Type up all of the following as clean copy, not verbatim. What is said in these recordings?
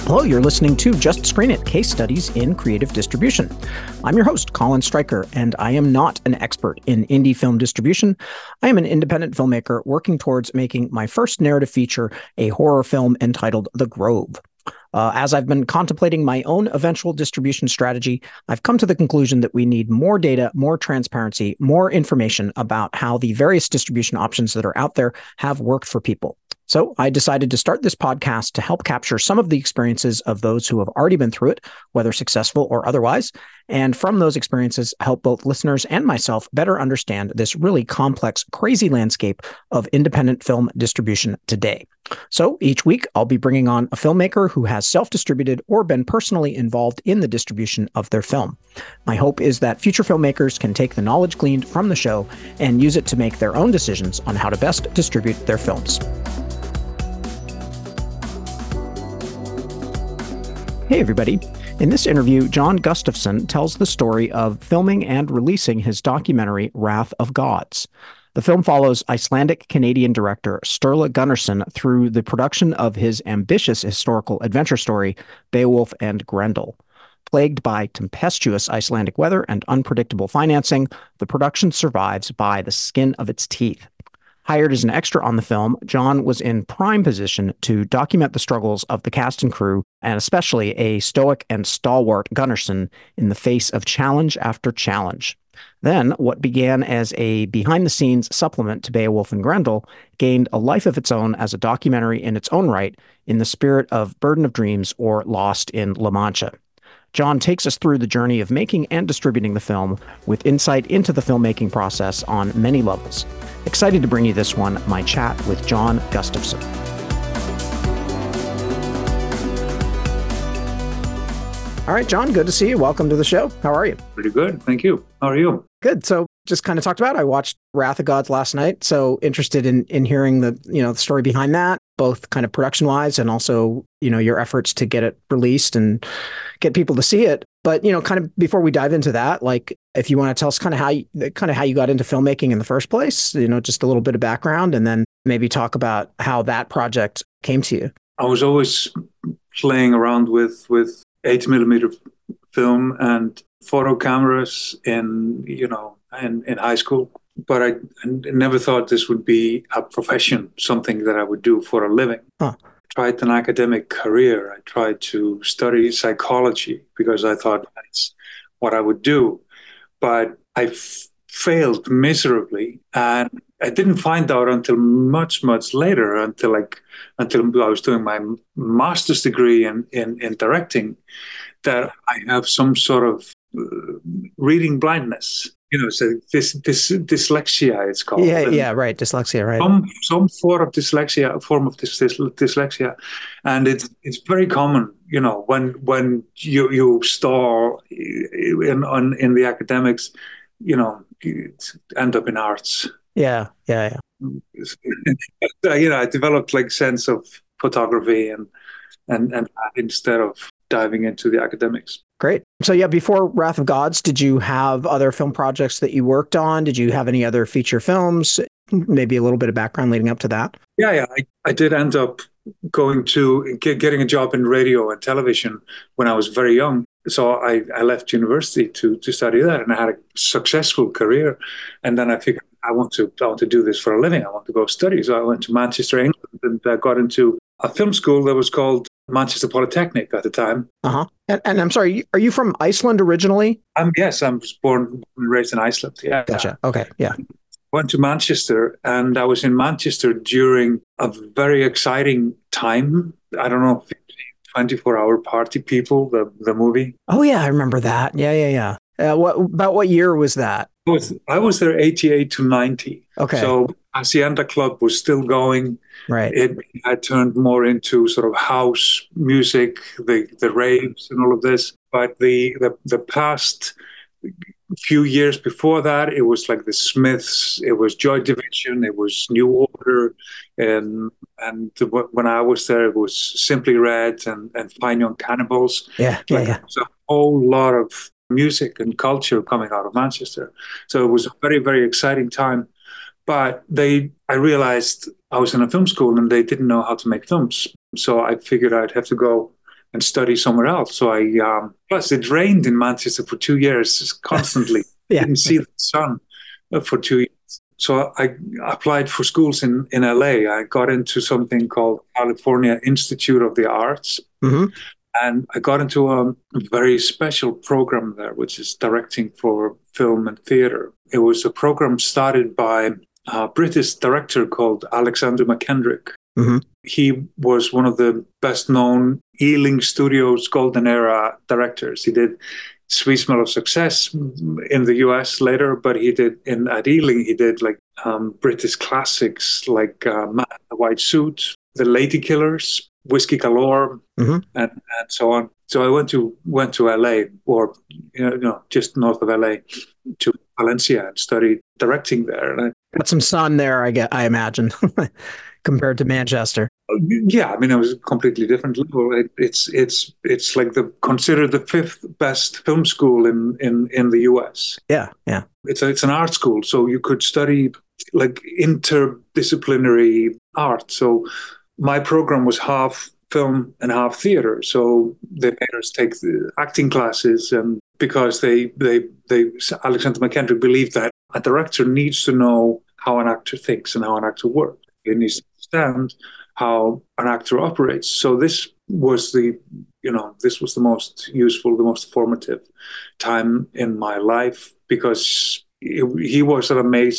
Hello, you're listening to Just Screen It, Case Studies in Creative Distribution. I'm your host, Colin Stryker, and I am not an expert in indie film distribution. I am an independent filmmaker working towards making my first narrative feature, a horror film entitled The Grove. As I've been contemplating my own eventual distribution strategy, I've come to the conclusion that we need more data, more transparency, more information about how the various distribution options that are out there have worked for people. So I decided to start this podcast to help capture some of the experiences of those who have already been through it, whether successful or otherwise, and from those experiences, help both listeners and myself better understand this really complex, crazy landscape of independent film distribution today. So each week, I'll be bringing on a filmmaker who has self-distributed or been personally involved in the distribution of their film. My hope is that future filmmakers can take the knowledge gleaned from the show and use it to make their own decisions on how to best distribute their films. Hey, everybody. In this interview, John Gustafsson tells the story of filming and releasing his documentary, Wrath of Gods. The film follows Icelandic-Canadian director Sturla Gunnarsson through the production of his ambitious historical adventure story, Beowulf and Grendel. Plagued by tempestuous Icelandic weather and unpredictable financing, the production survives by the skin of its teeth. Hired as an extra on the film, John was in prime position to document the struggles of the cast and crew, and especially a stoic and stalwart Gunnarsson in the face of challenge after challenge. Then, what began as a behind-the-scenes supplement to Beowulf and Grendel gained a life of its own as a documentary in its own right, in the spirit of Burden of Dreams or Lost in La Mancha. John takes us through the journey of making and distributing the film with insight into the filmmaking process on many levels. Excited to bring you this one, my chat with John Gustafsson. All right, John, good to see you. Welcome to the show. How are you? Pretty good. Thank you. How are you? Good. So just kind of talked about, I watched Wrath of Gods last night. So interested in hearing the story behind that, both kind of production wise and also, your efforts to get it released and get people to see it. But, kind of before we dive into that, like if you want to tell us kind of how you got into filmmaking in the first place, just a little bit of background, and then maybe talk about how that project came to you. I was always playing around with 8mm film and photo cameras in high school, but I never thought this would be a profession, something that I would do for a living. Huh. I tried an academic career. I tried to study psychology because I thought that's what I would do, but I failed miserably, and I didn't find out until much later, until I was doing my master's degree in directing, that I have some sort of reading blindness. So this dyslexia, it's called. Yeah, right. Dyslexia, right. Some form of dyslexia, and it's very common. When you stall in the academics, you end up in arts. Yeah. I developed sense of photography and instead of diving into the academics. Great. So before Wrath of Gods, did you have other film projects that you worked on? Did you have any other feature films? Maybe a little bit of background leading up to that. Yeah. I did end up getting a job in radio and television when I was very young. So I left university to study that, and I had a successful career. And then I figured I want to do this for a living. I want to go study. So I went to Manchester, England, and I got into a film school that was called Manchester Polytechnic at the time. Uh-huh. And I'm sorry, are you from Iceland originally? Yes, I was born and raised in Iceland. Yeah. Gotcha. Okay. Yeah. Went to Manchester, and I was in Manchester during a very exciting time. I don't know, 24-hour Party People, the movie. Oh yeah, I remember that. Yeah. What year was that? I was there 88 to 90. Okay. So Hacienda Club was still going. Right. It had turned more into sort of house music, the raves and all of this. But the past few years before that, it was like the Smiths, it was Joy Division, it was New Order, and when I was there, it was Simply Red and Fine Young Cannibals. Yeah. There's a whole lot of music and culture coming out of Manchester. So it was a very, very exciting time. But I realized I was in a film school and they didn't know how to make films. So I figured I'd have to go and study somewhere else. So plus it rained in Manchester for 2 years constantly. Yeah. Didn't see the sun for 2 years. So I applied for schools in LA. I got into something called California Institute of the Arts. Mm-hmm. And I got into a very special program there, which is directing for film and theater. It was a program started by a British director called Alexander McKendrick. Mm-hmm. He was one of the best known Ealing Studios Golden Era directors. He did Sweet Smell of Success in the US later, but he did at Ealing, he did like British classics like Man in the White Suit, The Lady Killers, Whiskey Galore, and so on. So I went to LA, or just north of LA, to Valencia and studied directing there. And got some sun there, I imagine, compared to Manchester. Yeah, I mean, it was a completely different level. It's like considered the fifth best film school in the US. Yeah, yeah. It's an art school, so you could study like interdisciplinary art. So my program was half film and half theater. So they made us take the acting classes, and because they Alexander McKendrick believed that a director needs to know how an actor thinks and how an actor works. He needs to understand how an actor operates. So this was the most useful, the most formative time in my life, because he was an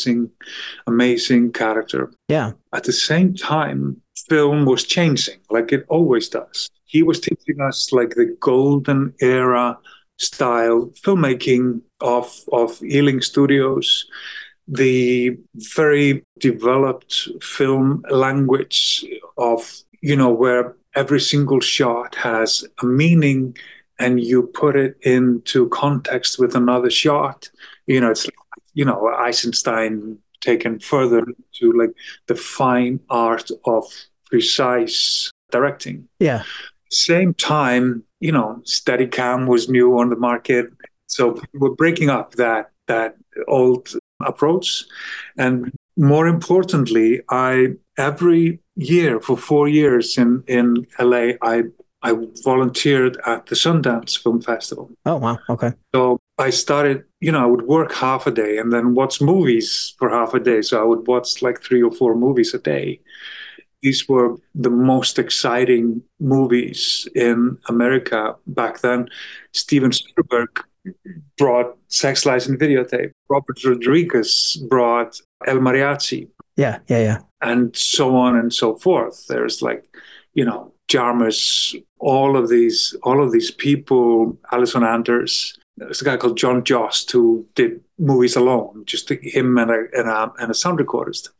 amazing character. Yeah. At the same time, film was changing, like it always does. He was teaching us like the golden era style filmmaking of Ealing Studios, the very developed film language of, where every single shot has a meaning and you put it into context with another shot. It's Eisenstein taken further to like the fine art of precise directing. Yeah. Same time, Steadicam was new on the market. So we're breaking up that old approach. And more importantly, every year for 4 years in LA, I volunteered at the Sundance Film Festival. Oh, wow. Okay. So I started, I would work half a day and then watch movies for half a day. So I would watch like 3 or 4 movies a day. These were the most exciting movies in America back then. Steven Spielberg brought Sex, Lies, and Videotape. Robert Rodriguez brought El Mariachi. Yeah. And so on and so forth. There's like, Jarmus, all of these people, Alison Anders. There's a guy called John Jost who did movies alone, just him and a sound recordist.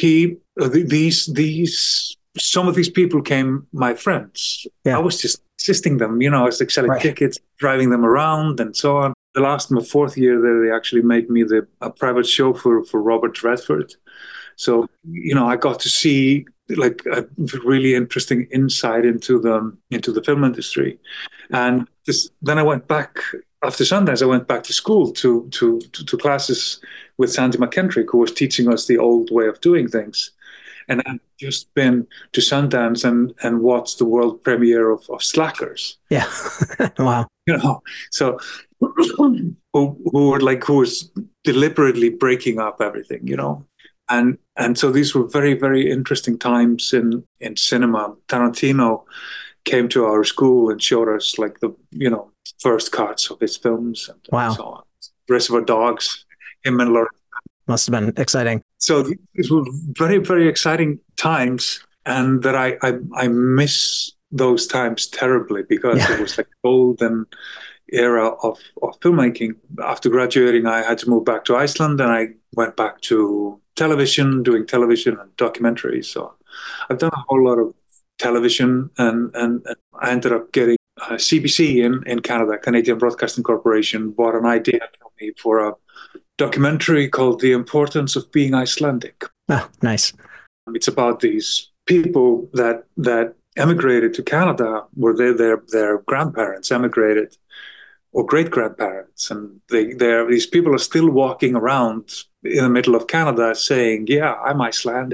Some of these people became my friends. Yeah. I was just assisting them, I was like selling tickets, driving them around and so on. My 4th year there, they actually made me a private chauffeur for Robert Redford. So, I got to see like a really interesting insight into the film industry. And then I went back after Sundance. I went back to school to classes with Sandy McKendrick, who was teaching us the old way of doing things. And I've just been to Sundance and watched the world premiere of Slackers. Yeah. Wow. So who was deliberately breaking up everything, And so these were very, very interesting times in cinema. Tarantino came to our school and showed us like the, first cuts of his films and so on. Reservoir Dogs, him and Lauren. Must have been exciting. So these were very, very exciting times, and that I miss those times terribly, because it was like golden era of filmmaking. After graduating, I had to move back to Iceland, and I went back to television, doing television and documentaries. So I've done a whole lot of television, and I ended up getting CBC in Canada, Canadian Broadcasting Corporation, bought an idea from me for a documentary called The Importance of Being Icelandic. Oh, nice. It's about these people that emigrated to Canada, where their grandparents emigrated, or great-grandparents, and these people are still walking around in the middle of Canada saying, yeah, I'm Icelandic.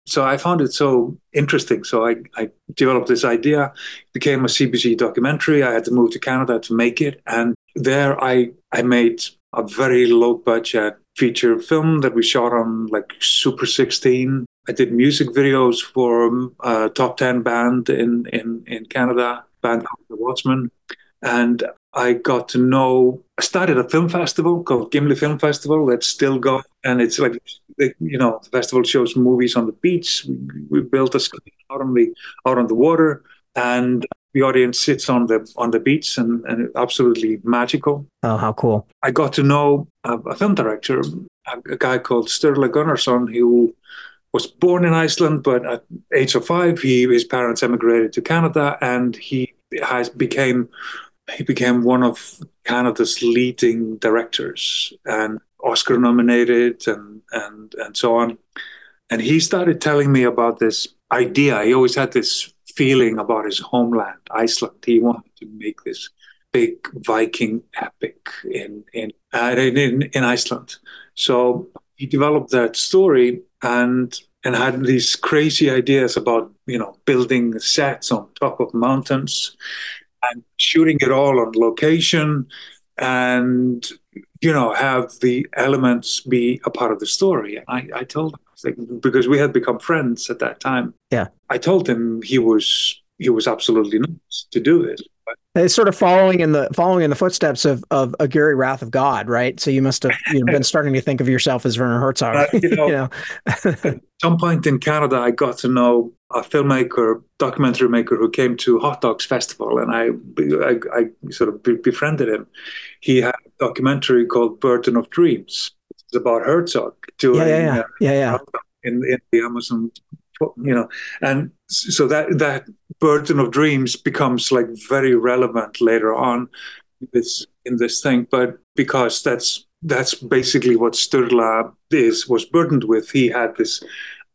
So I found it so interesting. So I developed this idea, became a CBC documentary. I had to move to Canada to make it. And there I made a very low budget feature film that we shot on like Super 16. I did music videos for a top 10 band in Canada, a band called The Watchmen. And I got to know, I started a film festival called Gimli Film Festival that's still going. And it's like, the festival shows movies on the beach. We built a screen out on the water, and the audience sits on the beach, and it's absolutely magical. Oh, how cool. I got to know a film director, a guy called Sturla Gunnarsson, who was born in Iceland, but at age of 5, his parents emigrated to Canada, and became one of Canada's leading directors and Oscar nominated and so on. And he started telling me about this idea. He always had this feeling about his homeland, Iceland. He wanted to make this big Viking epic in Iceland. So he developed that story and had these crazy ideas about building sets on top of mountains and shooting it all on location, and have the elements be a part of the story. And I told him, like, because we had become friends at that time. Yeah, I told him he was absolutely nuts to do this. It's sort of following in the footsteps of Aguirre, Wrath of God, right? So you must have been starting to think of yourself as Werner Herzog. At some point in Canada, I got to know a filmmaker, documentary maker, who came to Hot Dogs Festival, and I sort of befriended him. He had a documentary called Burden of Dreams. It's about Herzog doing in the Amazon, and so that Burden of Dreams becomes like very relevant later on in this thing. But because that's basically what Sturla was burdened with. He had this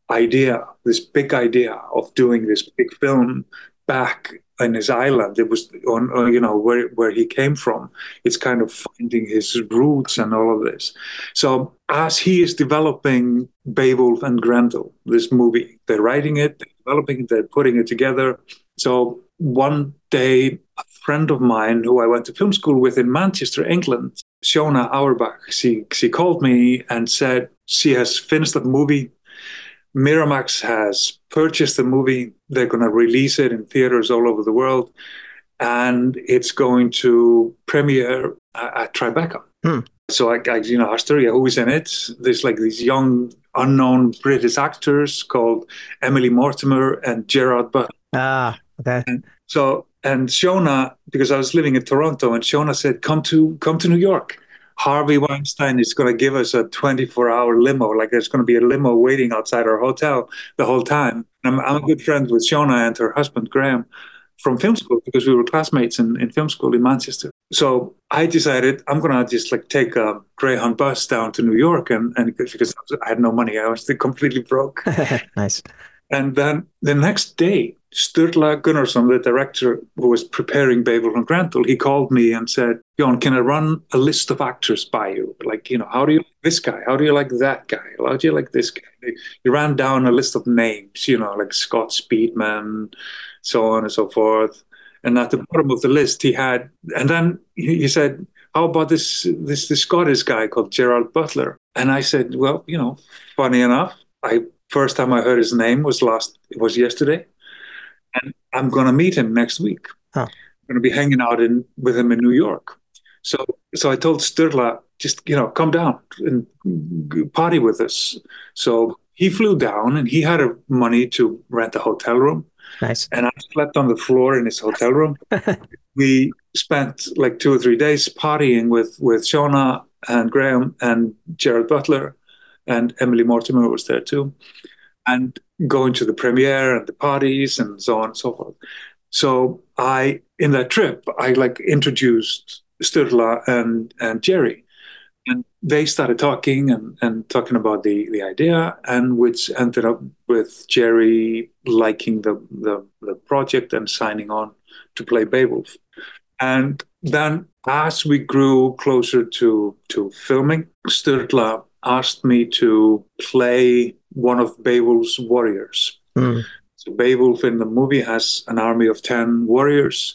big idea of doing this big film back in his island. It was on where he came from. It's kind of finding his roots and all of this. So as he is developing Beowulf and Grendel, this movie, they're writing it, they're developing it, they're putting it together. So one day, a friend of mine who I went to film school with in Manchester, England, Shona Auerbach, she called me and said she has finished the movie. Miramax has purchased the movie. They're going to release it in theaters all over the world, and it's going to premiere at Tribeca. So I asked her, who is in it? There's like these young, unknown British actors called Emily Mortimer and Gerard Butler. Ah, okay. And Shona, because I was living in Toronto, and Shona said, come to New York. Harvey Weinstein is going to give us a 24-hour limo. Like there's going to be a limo waiting outside our hotel the whole time. I'm a good friend with Shona and her husband, Graham, from film school, because we were classmates in film school in Manchester. So I decided I'm going to just like take a Greyhound bus down to New York, and because I had no money. I was completely broke. Nice. And then the next day, Sturla Gunnarsson, the director who was preparing Beowulf and Grendel, he called me and said, Jon, can I run a list of actors by you? Like, how do you like this guy? How do you like that guy? How do you like this guy? He ran down a list of names, like Scott Speedman, so on and so forth. And at the bottom of the list, he had, and then he said, how about this Scottish guy called Gerard Butler? And I said, well, funny enough, first time I heard his name was yesterday. And I'm going to meet him next week. Huh. I'm going to be hanging out with him in New York. So I told Sturla, just, come down and party with us. So he flew down, and he had money to rent a hotel room. Nice. And I slept on the floor in his hotel room. We spent like 2 or 3 days partying with Shona and Graham and Gerard Butler, and Emily Mortimer was there too, and going to the premiere and the parties and so on and so forth. So in that trip, I like introduced Sturla and Jerry, and they started talking and talking about the idea, and which ended up with Jerry liking the project and signing on to play Beowulf. And then as we grew closer to filming, Sturla asked me to play one of Beowulf's warriors. Mm. So Beowulf in the movie has an army of 10 warriors,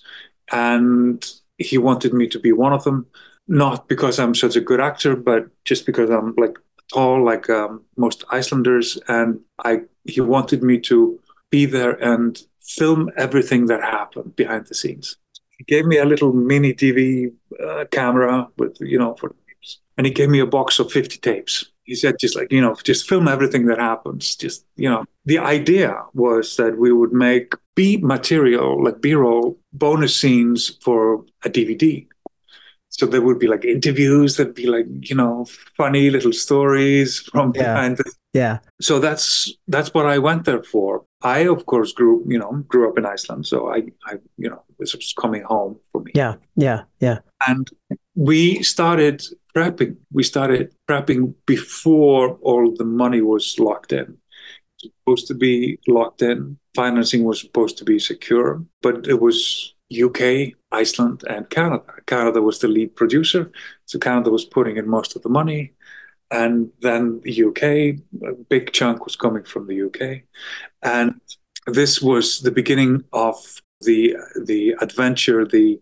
and he wanted me to be one of them, not because I'm such a good actor, but just because I'm like tall, like most Icelanders, and he wanted me to be there and film everything that happened behind the scenes. He gave me a little mini DV camera with, for tapes, and he gave me a box of 50 tapes. He said, just like, just film everything that happens. Just, the idea was that we would make B material, like B-roll bonus scenes for a DVD. So there would be like interviews, there'd be like, funny little stories from behind the. Yeah. So that's what I went there for. I, of course, grew up in Iceland. So I this was coming home for me. Yeah. Yeah. Yeah. And we started prepping. We started prepping before all the money was locked in. It was supposed to be locked in. Financing was supposed to be secure, but it was UK, Iceland, and Canada. Canada was the lead producer. So Canada was putting in most of the money. And then the UK, a big chunk was coming from the UK. And this was the beginning of the adventure, the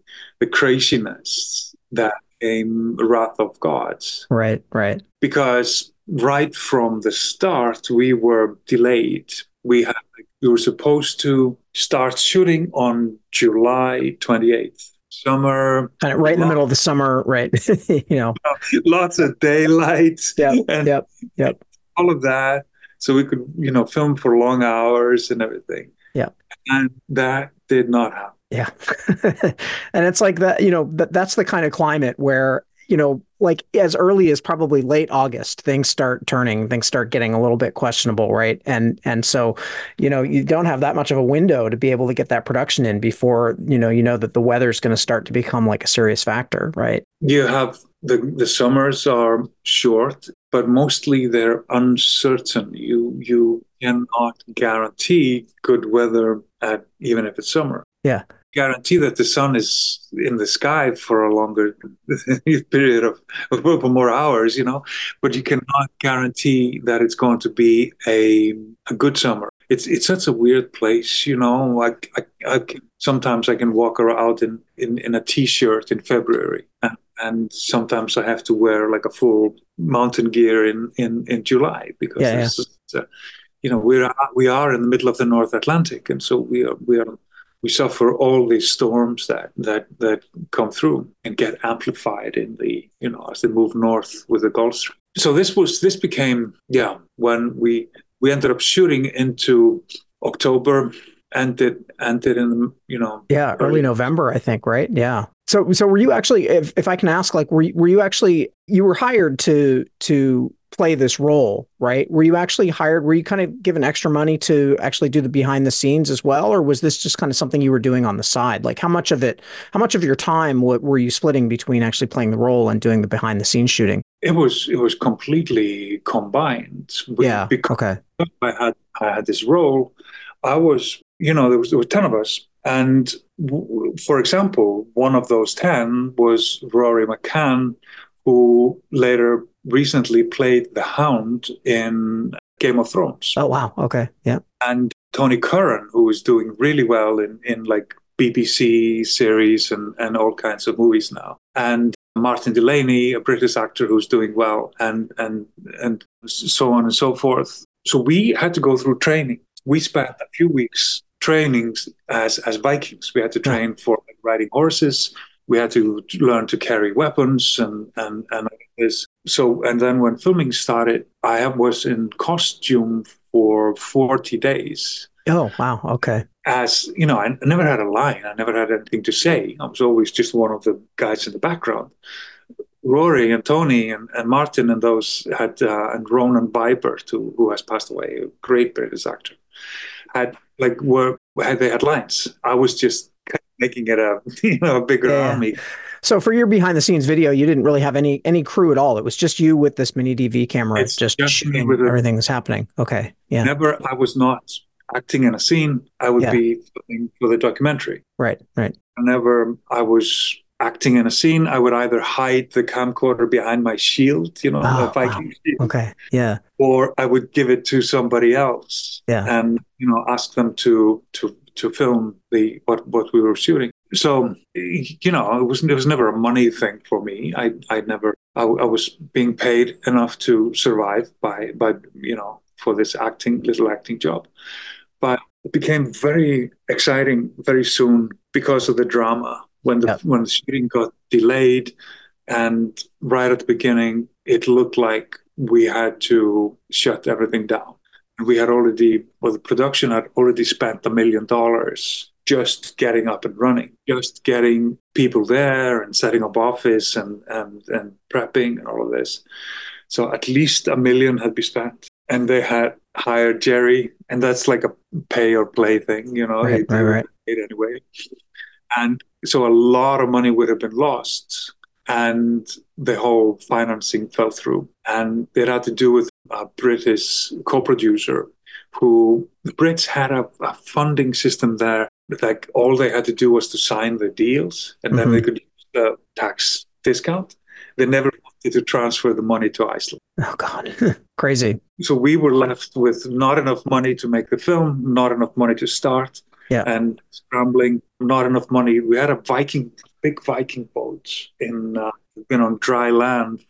craziness that came Wrath of Gods. Right, right. Because right from the start, we were delayed. We were supposed to start shooting on July 28th. Summer. Kind of right in the middle of the summer, right? Lots of daylight. Yep. All of that. So we could, film for long hours and everything. Yeah. And that did not happen. Yeah. And it's like that, that's the kind of climate where, like as early as probably late August, things start turning, things start getting a little bit questionable, right? And so, you don't have that much of a window to be able to get that production in before, that the weather's going to start to become like a serious factor, right? You have the summers are short, but mostly they're uncertain. You cannot guarantee good weather even if it's summer. Yeah. Guarantee that the sun is in the sky for a longer period of more hours, but you cannot guarantee that it's going to be a good summer. It's such a weird place, sometimes I can walk out in a t-shirt in February, and sometimes I have to wear like a full mountain gear in July because we are in the middle of the North Atlantic, and so we suffer all these storms that come through and get amplified in the as they move north with the Gulf Stream. So this became when we ended up shooting into October, ended in early November, I think, right? Yeah. So were you actually, if I can ask, like were you actually, you were hired to play this role, right? Were you kind of given extra money to actually do the behind the scenes as well? Or was this just kind of something you were doing on the side? Like how much of your time were you splitting between actually playing the role and doing the behind the scenes shooting? It was completely combined. Okay. I had this role. I was, there were 10 of us. And for example, one of those 10 was Rory McCann, who later recently played the Hound in Game of Thrones. Oh, wow. Okay. Yeah. And Tony Curran, who is doing really well in like BBC series and all kinds of movies now. And Martin Delaney, a British actor who's doing well, and so on and so forth. So we had to go through training. We spent a few weeks trainings as Vikings. We had to train for riding horses. We had to learn to carry weapons and this. So, and then when filming started, I was in costume for 40 days. Oh, wow. Okay. As I never had a line. I never had anything to say. I was always just one of the guys in the background. Rory and Tony and Martin and those had, and Ronan Vibert, who has passed away, a great British actor, they had lines. I was just making it a bigger army. So for your behind the scenes video, you didn't really have any crew at all. It was just you with this mini DV camera, just shooting everything that's happening. Okay. Yeah. I was not acting in a scene. I would be filming for the documentary. Right. Whenever I was acting in a scene, I would either hide the camcorder behind my shield, a Oh, wow. Viking shield, Okay. Yeah. or I would give it to somebody else Yeah. and ask them to film the what we were shooting. So it was never a money thing for me. I was being paid enough to survive by for this little acting job. But it became very exciting very soon because of the drama Yeah. when the shooting got delayed, and right at the beginning it looked like we had to shut everything down. The production had already spent $1 million just getting up and running, just getting people there and setting up office and prepping and all of this. So at least $1 million had been spent, and they had hired Jerry, and that's like a pay or play thing, Right. they Right. were Right. paid anyway. And so a lot of money would have been lost, and the whole financing fell through. And it had to do with a British co-producer who the Brits had a funding system there. Like all they had to do was to sign the deals, and then they Hmm. could use the tax discount. They never wanted to transfer the money to Iceland. Oh, God. Crazy. So we were left with not enough money to make the film, not enough money to start, Yeah. and scrambling, not enough money. We had a big Viking boat been on dry land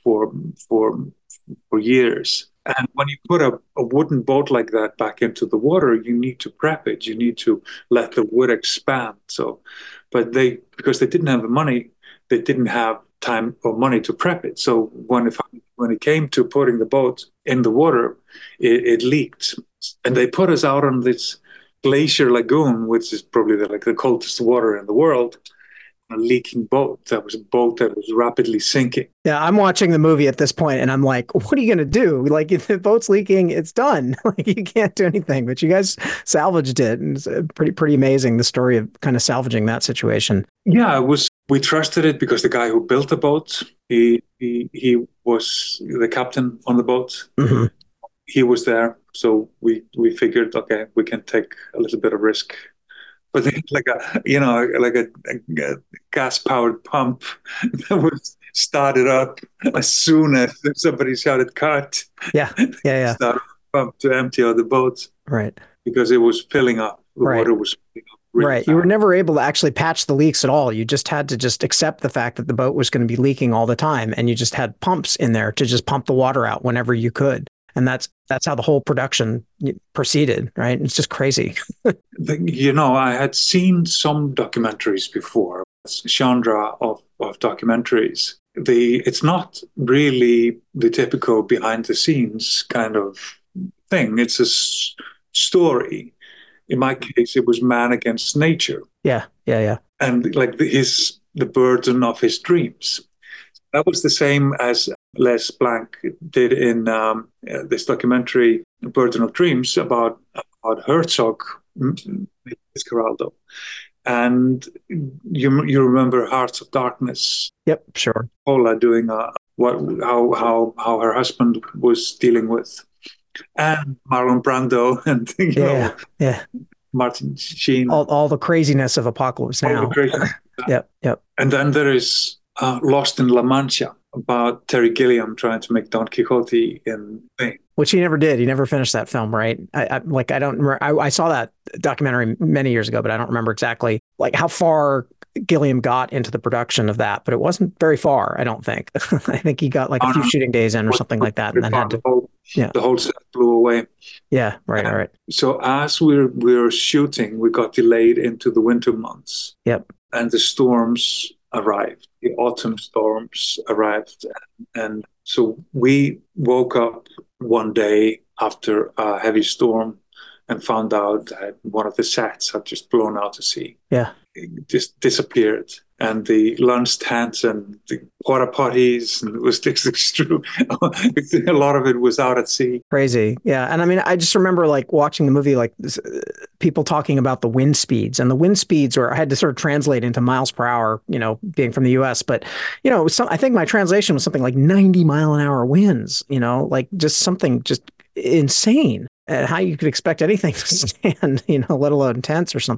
for years. And when you put a wooden boat like that back into the water, you need to prep it. You need to let the wood expand. But because they didn't have the money, they didn't have time or money to prep it. So when it came to putting the boat in the water, it leaked, and they put us out on this glacier lagoon, which is probably the coldest water in the world. A leaking boat. That was a boat that was rapidly sinking. Yeah, I'm watching the movie at this point and I'm like, what are you going to do? Like, if the boat's leaking, it's done. Like, you can't do anything. But you guys salvaged it. And it's pretty amazing, the story of kind of salvaging that situation. Yeah, it was. We trusted it because the guy who built the boat, he was the captain on the boat. Hmm. He was there. So we figured, okay, we can take a little bit of risk. But they had a gas powered pump that was started up as soon as somebody shouted cut. Yeah. Yeah. Yeah. Started the pump to empty out the boat Right. because it was filling up. The Right. water was filling up really Right. You were fast. never able to actually patch the leaks at all. You just had to just accept the fact that the boat was going to be leaking all the time. And you just had pumps in there to just pump the water out whenever you could. And that's how the whole production proceeded, right? It's just crazy. I had seen some documentaries before, genre of documentaries. It's not really the typical behind the scenes kind of thing. It's a story. In my case, it was man against nature, Yeah. Yeah. Yeah. and like the burden of his dreams. That was the same as Les Blanc did in this documentary, Burden of Dreams, about Herzog, Fitzcarraldo. And you remember Hearts of Darkness, Yep. Sure. Paula doing how her husband was dealing with, and Marlon Brando and Yeah. Yeah. Martin Sheen, All the craziness of Apocalypse all the Now. crazy. Yep. Yep. And then there is Lost in La Mancha, about Terry Gilliam trying to make Don Quixote in Spain. Which he never did. He never finished that film, right? I don't remember. I saw that documentary many years ago, but I don't remember exactly like how far Gilliam got into the production of that. But it wasn't very far, I don't think. I think he got like a few shooting days in or something like that, and then had to. The whole set blew away. Yeah. Right. All right. So as we're shooting, we got delayed into the winter months. Yep. And the storms arrived. The autumn storms arrived, and so we woke up one day after a heavy storm and found out that one of the sets had just blown out to sea. Yeah. It just disappeared. And the lunch tents and the porta potties, and it was just extreme. A lot of it was out at sea. Crazy. Yeah. And I mean, I just remember like watching the movie, like people talking about the wind speeds, and the wind speeds were, I had to sort of translate into miles per hour, being from the US, but I think my translation was something like 90-mile-an-hour winds, like just something just insane. And how you could expect anything to stand, let alone tents or something.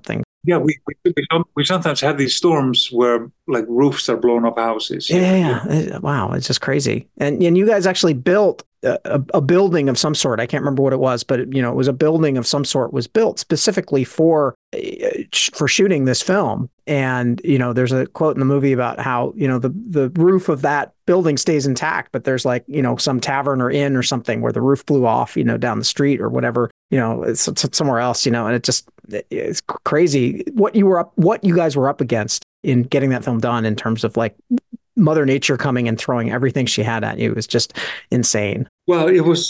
Yeah, we sometimes have these storms where like roofs are blown off houses here. Wow, it's just crazy. And you guys actually built a building of some sort. I can't remember what it was, but it was a building of some sort was built specifically for shooting this film. And there's a quote in the movie about how the roof of that building stays intact, but there's like some tavern or inn or something where the roof blew off down the street or whatever, it's somewhere else, and it's crazy what you guys were up against in getting that film done in terms of like Mother Nature coming and throwing everything she had at you. It was just insane. Well,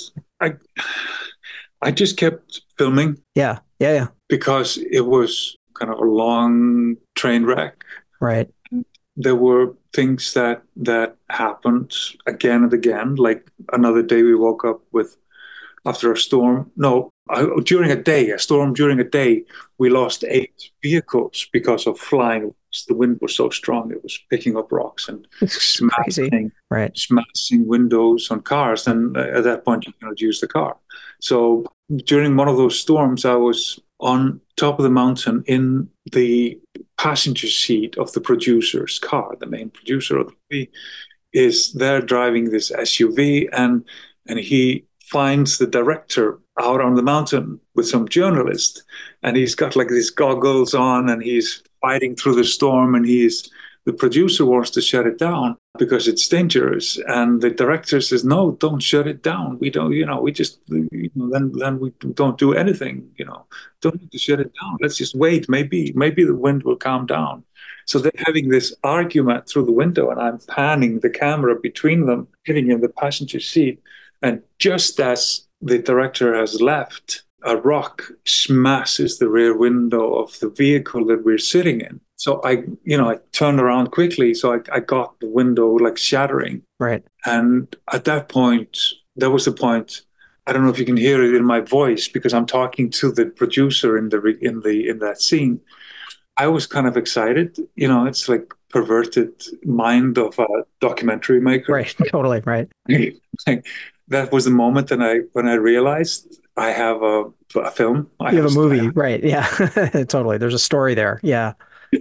I just kept filming. Yeah. Because it was kind of a long train wreck. Right. There were things that happened again and again. Like another day we woke up with after a storm. No, a storm during a day, we lost 8 vehicles because of flying. The wind was so strong, it was picking up rocks and smashing windows on cars. And at that point, you cannot use the car. So during one of those storms, I was on top of the mountain in the passenger seat of the producer's car. The main producer of the movie is there driving this SUV, and he finds the director out on the mountain with some journalist, and he's got like these goggles on, and he's fighting through the storm, and the producer wants to shut it down because it's dangerous, and the director says, "No, don't shut it down. We don't, we just, then we don't do anything. Don't need to shut it down. Let's just wait. Maybe the wind will calm down." So they're having this argument through the window, and I'm panning the camera between them, sitting in the passenger seat, and just as the director has left, a rock smashes the rear window of the vehicle that we're sitting in. So I turned around quickly. So I got the window like shattering. Right. And at that point, that was the point. I don't know if you can hear it in my voice because I'm talking to the producer in that scene. I was kind of excited. It's like perverted mind of a documentary maker. Right. Totally. Right. That was the moment when I realized I have a film. You have a movie, right? Yeah, totally. There's a story there. Yeah.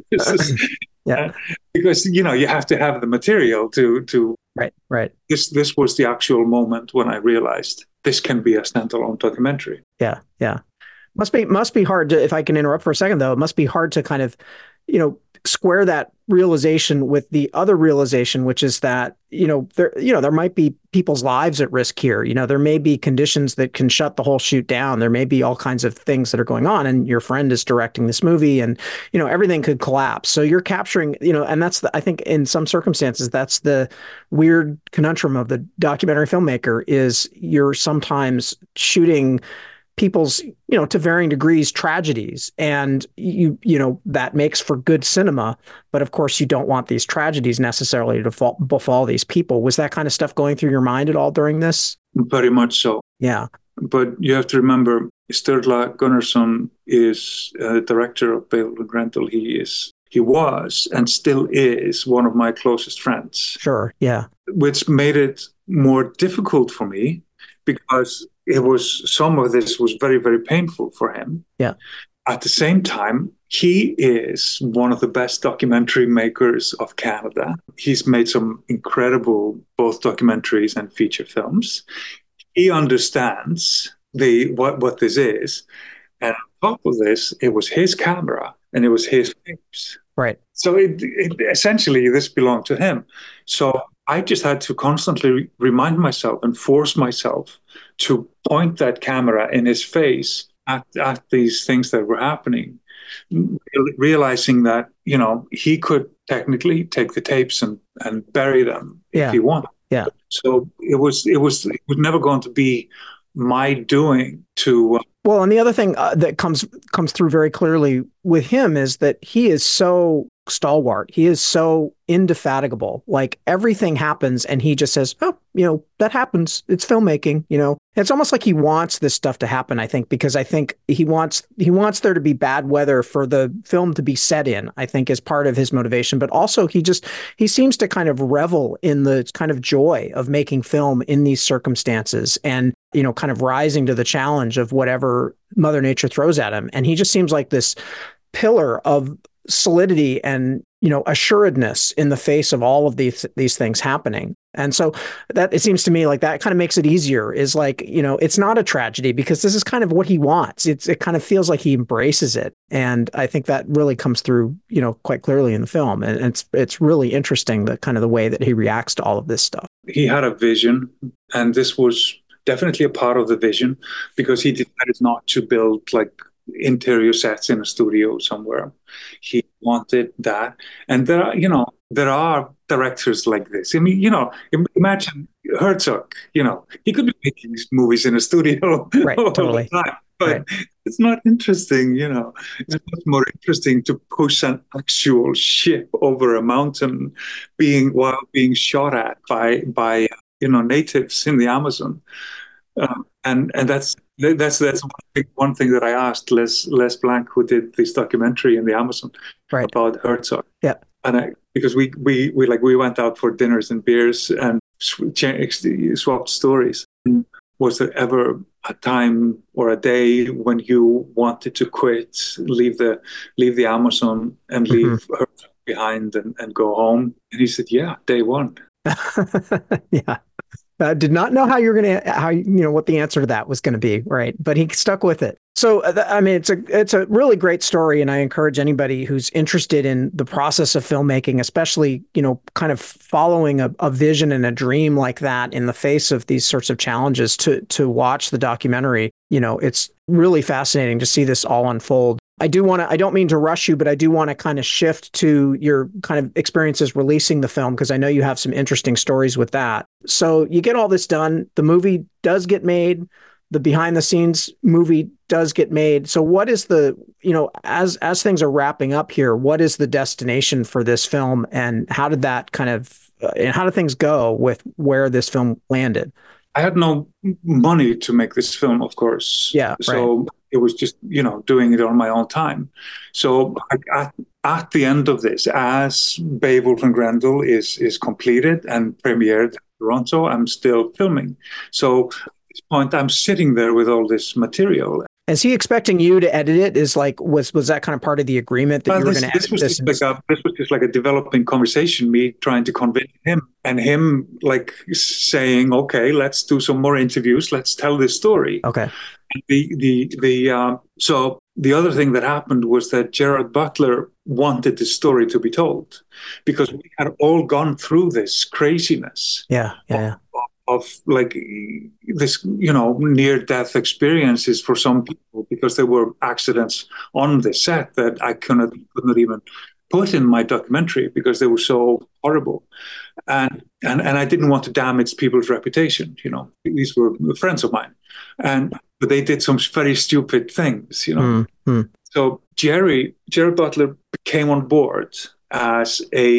Yeah. Because you have to have the material to. Right. This was the actual moment when I realized this can be a standalone documentary. Yeah. Must be hard to, if I can interrupt for a second though, it must be hard to kind of, square that realization with the other realization, which is that, there might be people's lives at risk here. There may be conditions that can shut the whole shoot down. There may be all kinds of things that are going on, and your friend is directing this movie, and, everything could collapse. So you're capturing, and that's I think in some circumstances, that's the weird conundrum of the documentary filmmaker is you're sometimes shooting people's, to varying degrees, tragedies. And that makes for good cinema. But of course, you don't want these tragedies necessarily to befall these people. Was that kind of stuff going through your mind at all during this? Very much so. Yeah. But you have to remember, Sturla Gunnarsson is the director of Beowulf and Grendel. He was and still is one of my closest friends. Sure. Yeah. Which made it more difficult for me because some of this was very, very painful for him. Yeah. At the same time, he is one of the best documentary makers of Canada. He's made some incredible both documentaries and feature films. He understands what this is. And on top of this, it was his camera and it was his tapes. Right. So it essentially, this belonged to him. So I just had to constantly remind myself and force myself to point that camera in his face at these things that were happening, realizing that, he could technically take the tapes and bury them if he wanted. Yeah. So it was never going to be my doing to. Well, and the other thing that comes through very clearly with him is that he is so stalwart. He is so indefatigable. Like everything happens and he just says, "Oh, that happens. It's filmmaking." It's almost like he wants this stuff to happen, I think, because I think he wants there to be bad weather for the film to be set in, I think, is part of his motivation. But also he seems to kind of revel in the kind of joy of making film in these circumstances and, kind of rising to the challenge of whatever Mother Nature throws at him. And he just seems like this pillar of solidity and, assuredness in the face of all of these things happening. And so that, it seems to me like that kind of makes it easier, is like, it's not a tragedy because this is kind of what he wants. It kind of feels like he embraces it. And I think that really comes through, quite clearly in the film. And it's really interesting, the kind of the way that he reacts to all of this stuff. He had a vision, and this was definitely a part of the vision, because he decided not to build like interior sets in a studio somewhere. He wanted that. And there are directors like this. I mean, imagine Herzog, he could be making these movies in a studio Right, all totally. the time, but Right. it's not interesting. It's much more interesting to push an actual ship over a mountain while being shot at by natives in the Amazon. And that's one thing that I asked Les Blanc, who did this documentary in the Amazon, Right. about Herzog. Yeah. And because we went out for dinners and beers and swapped stories. Was there ever a time or a day when you wanted to quit, leave the Amazon and leave Herzog behind and go home? And he said, yeah, day one. Yeah. Did not know what the answer to that was going to be, right? But he stuck with it. So, I mean, it's a really great story, and I encourage anybody who's interested in the process of filmmaking, especially, kind of following a vision and a dream like that in the face of these sorts of challenges, to watch the documentary. It's really fascinating to see this all unfold. I don't mean to rush you, but I do want to kind of shift to your kind of experiences releasing the film, because I know you have some interesting stories with that. So you get all this done. The movie does get made. The behind the scenes movie does get made. So what is as things are wrapping up here, what is the destination for this film, and how did that how did things go with where this film landed? I had no money to make this film, of course. Yeah. So right. It was just, doing it on my own time. So at the end of this, as Beowulf and Grendel is completed and premiered in Toronto, I'm still filming. So at this point, I'm sitting there with all this material. Is he expecting you to edit it? Was that kind of part of the agreement that you were going to edit this? This was just like a developing conversation, me trying to convince him, and him like saying, "Okay, let's do some more interviews. Let's tell this story." Okay. So the other thing that happened was that Gerard Butler wanted the story to be told, because we had all gone through this craziness. Yeah. Of like this, near-death experiences for some people, because there were accidents on the set that I could not even put in my documentary because they were so horrible, and I didn't want to damage people's reputation. These were friends of mine, but they did some very stupid things. So Gerard Butler came on board as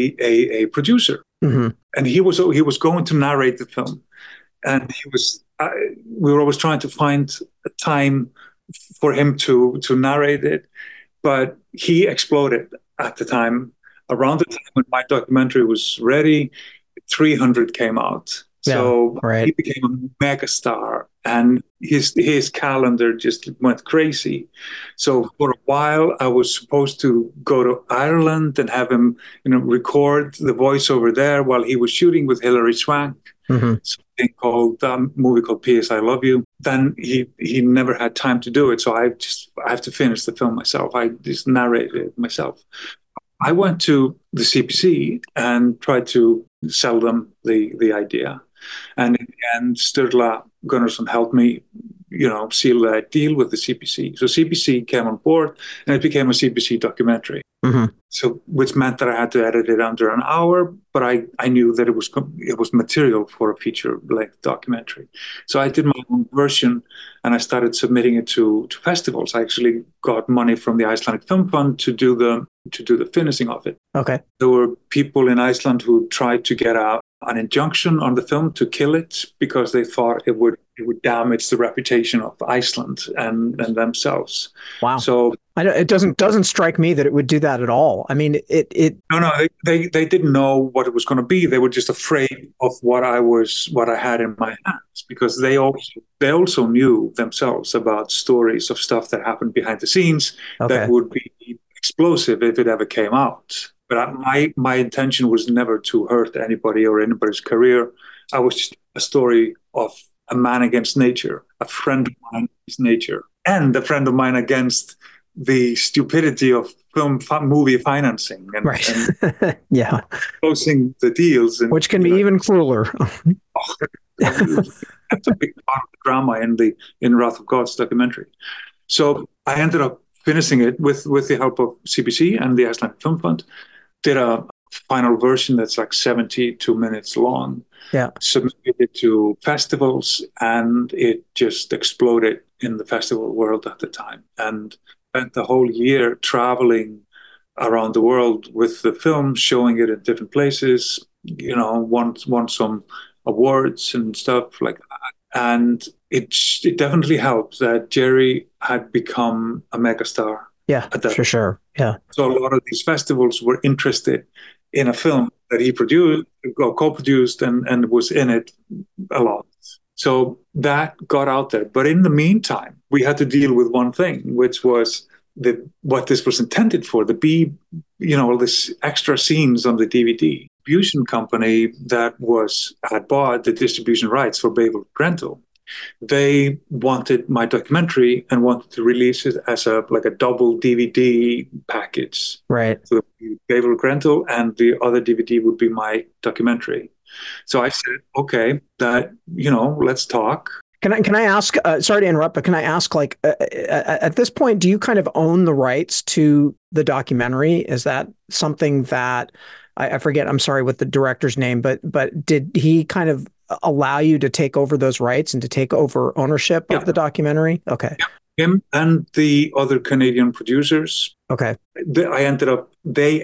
a producer, and he was going to narrate the film. And we were always trying to find a time for him to narrate it, but he exploded at the time. Around the time when my documentary was ready, 300 came out. So right. He became a mega star, and his calendar just went crazy. So for a while, I was supposed to go to Ireland and have him, record the voiceover there while he was shooting with Hilary Swank. Something called movie called P.S. I Love You. Then he never had time to do it, so I have to finish the film myself. I just narrated it myself. I went to the CBC and tried to sell them the idea, and in the end, Sturla Gunnarsson helped me, seal that deal with the CBC. So CBC came on board, and it became a CBC documentary. So, which meant that I had to edit it under an hour, but I knew that it was material for a feature-length documentary. So I did my own version, and I started submitting it to festivals. I actually got money from the Icelandic Film Fund to do the finishing of it. Okay. There were people in Iceland who tried to get an injunction on the film to kill it because they thought it would damage the reputation of Iceland and themselves. Wow. So it doesn't strike me that it would do that at all. I mean, No, they didn't know what it was going to be. They were just afraid of what I had in my hands, because they also knew themselves about stories of stuff that happened behind the scenes that would be explosive if it ever came out. But my intention was never to hurt anybody or anybody's career. I was just a story of a man against nature, a friend of mine against nature, and a friend of mine against the stupidity of movie financing and, Right. and Yeah. closing the deals. And, which can be even crueler. That's a big part of the drama in Wrath of Gods documentary. So I ended up finishing it with the help of CBC and the Icelandic Film Fund. Did a final version that's like 72 minutes long. Yeah. Submitted it to festivals, and it just exploded in the festival world at the time. And spent the whole year traveling around the world with the film, showing it in different places. Won some awards and stuff like that. And it definitely helped that Jerry had become a megastar. Yeah, for sure. Yeah. So a lot of these festivals were interested in a film that he produced, or co-produced, and was in it a lot. So that got out there. But in the meantime, we had to deal with one thing, which was what this was intended for, all this extra scenes on the DVD. Distribution company that had bought the distribution rights for Beowulf Grental, they wanted my documentary and wanted to release it as a double DVD package. Right. So Beowulf Grental and the other DVD would be my documentary. So I said, okay, let's talk. Can I ask, sorry to interrupt, but can I ask, at this point, do you kind of own the rights to the documentary? Is that something that, I forget, I'm sorry, what the director's name, but did he kind of allow you to take over those rights and to take over ownership of the documentary? Okay. Yeah. Him and the other Canadian producers. Okay. They ended up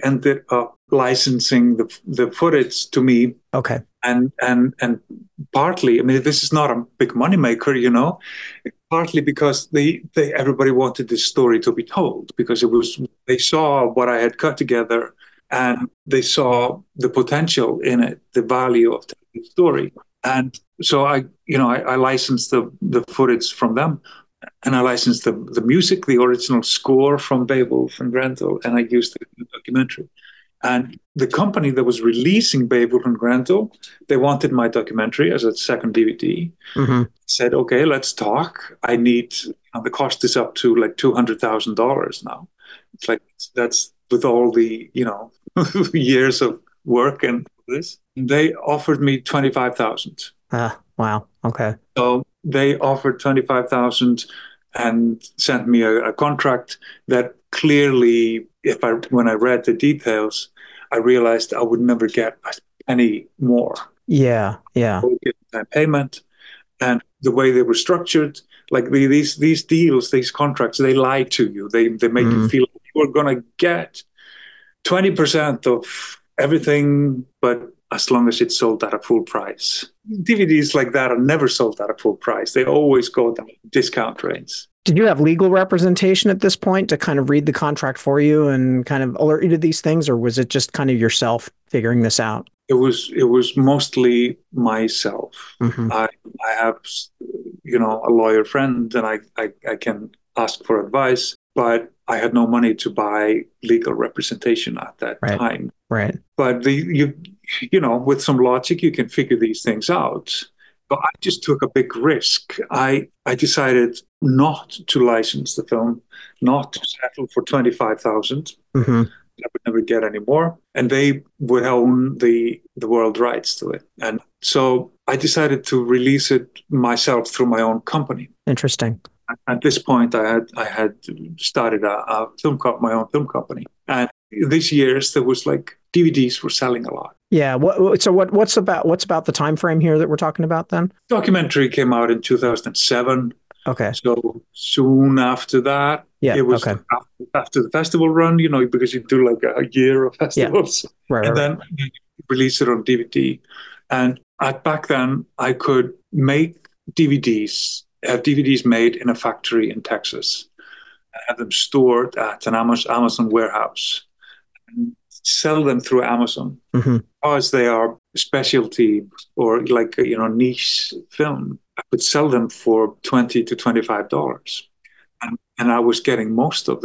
licensing the footage to me. Okay. And partly, I mean, this is not a big moneymaker, partly because everybody wanted this story to be told, because they saw what I had cut together and they saw the potential in it, the value of the story. And so I licensed the footage from them, and I licensed the music, the original score from Beowulf and Grental, and I used it in the documentary. And the company that was releasing Beowulf and Grental, they wanted my documentary as a second DVD. Mm-hmm. Said, okay, let's talk. I need, the cost is up to like $200,000 now. It's like, that's with all the, years of work and this. They offered me $25,000. Wow. Okay. So they offered $25,000 and sent me a contract that clearly, when I read the details, I realized I would never get any more. Yeah. Yeah. Payment, and the way they were structured, like these deals, these contracts, they lie to you. They make you feel like you are going to get 20% of everything, but as long as it's sold at a full price. DVDs like that are never sold at a full price. They always go down discount rates. Did you have legal representation at this point to kind of read the contract for you and kind of alert you to these things, or was it just kind of yourself figuring this out? It was mostly myself. Mm-hmm. I have, a lawyer friend, and I can ask for advice, but I had no money to buy legal representation at that time. Right. But with some logic, you can figure these things out. But I just took a big risk. I decided not to license the film, not to settle for $25,000. Mm-hmm. I would never get any more, and they would own the world rights to it. And so I decided to release it myself through my own company. Interesting. At this point, I had started my own film company, and these years there was DVDs were selling a lot. Yeah. What's about the time frame here that we're talking about then? Documentary came out in 2007. Okay. So soon after that, it was after the festival run, because you do a year of festivals, then you release it on DVD. And back then, I could make DVDs, have DVDs made in a factory in Texas, and have them stored at an Amazon warehouse, and sell them through Amazon, because they are specialty or niche film. I could sell them for $20 to $25, and I was getting most of that.